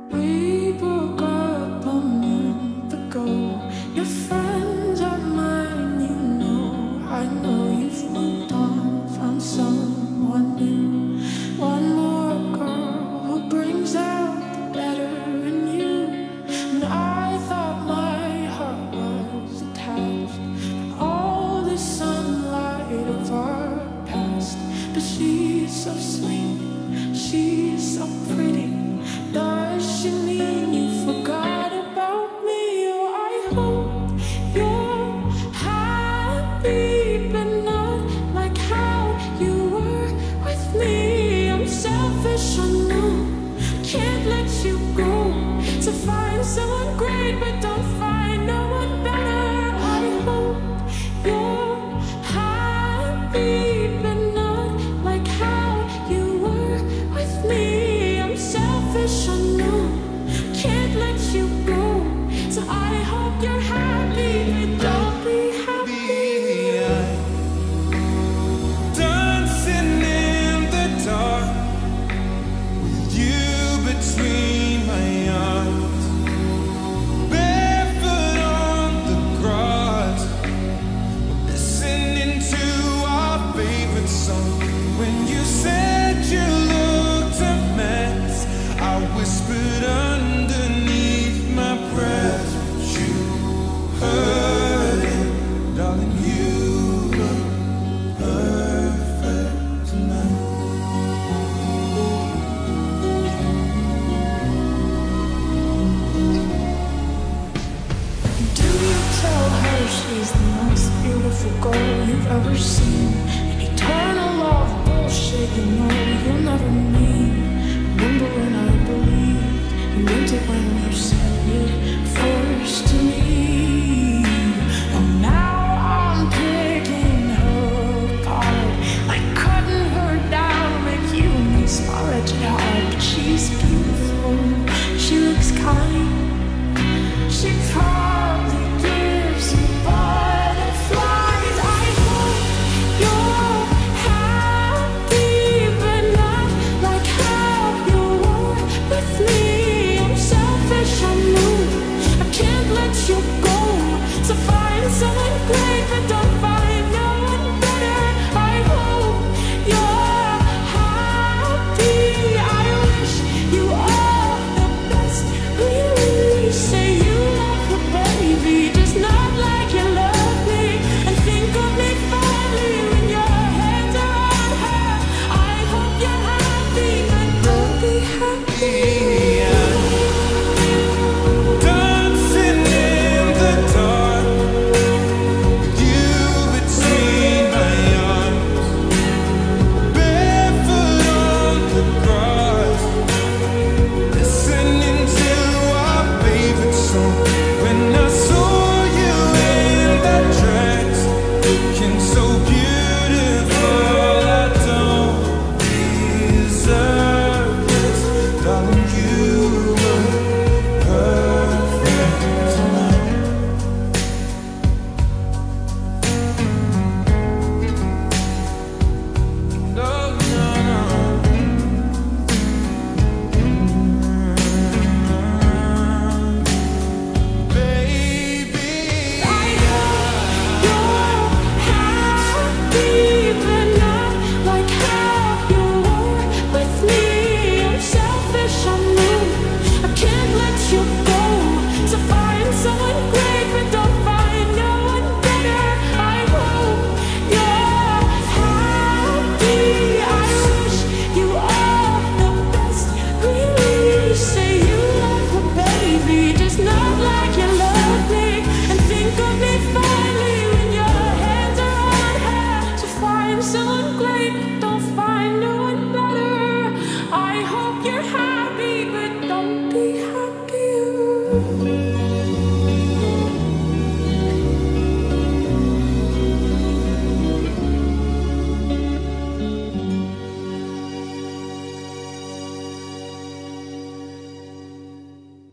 We broke up a month ago. Your friends are mine, you know. I know you've moved on, found someone new. One more girl who brings out the better in you. And I thought my heart was attached to all the sunlight of our past. But she's so sweet, she's so pretty. Does she mean you forgot about me? Oh, I hope you're happy, but not like how you were with me. I'm selfish, I know, can't let you go. To find someone great, but don't find no one better. I hope you're happy, but not like how you were with me. I'm selfish, I know, can't let you go. So I hope you're happy, but don't be happy. Dancing in the dark with you between my arms, barefoot on the grass, listening to our favorite song. When you said you looked a mess, I whispered underneath my breath, but you heard it, darling. You look perfect tonight. Do you tell her she's the most beautiful girl you've ever seen? An eternal love bullshit, you know you'll never need. Remember when I believed, you meant it when you said it first